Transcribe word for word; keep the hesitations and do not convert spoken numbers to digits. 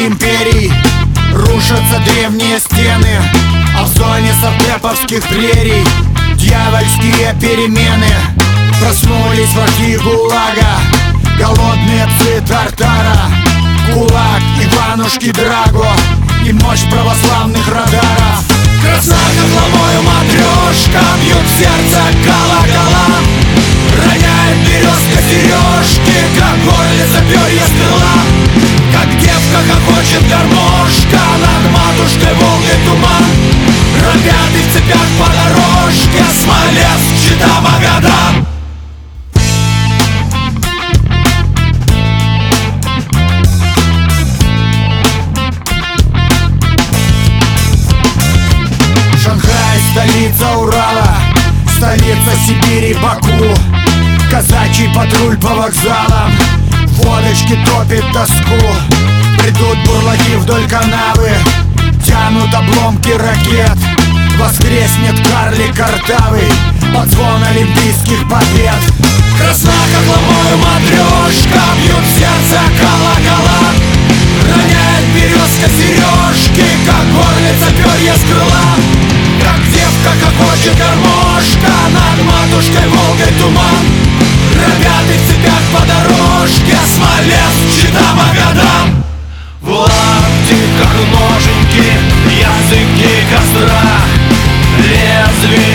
империй рушатся древние стены, а в зоне савдеповских прерий дьявольские перемены. Проснулись враги ГУЛАГа, голодные псы Тартара, кулак Иванушки Драго и мощь православных радаров. Красна котловою матрешка, бьют в сердце колокола, роняет березка сережки, как горлица перья с крыла. Как девка хохочет гармошка, над матушкой Волгой туман. Ропятый в цепях по дорожке, Смоленск, Чита, Магадан. Шанхай, столица Урала, столица Сибири, Баку. Казачий патруль по вокзалам, водочки топит тоску. Придут бурлаки вдоль канавы, тянут обломки ракет. Воскреснет карлик картавый под звон олимпийских побед. Красна котловою матрешка, бьют в сердце колокола, роняет березка сережки, как горлица перья с крыла. Как девка хохочет гармошка, над матушкой Волгой туман. Ропятый в цепях по дорожке, Смоленск, Чита, Магадан. В лаптиках ноженьки, языки костра, лезвие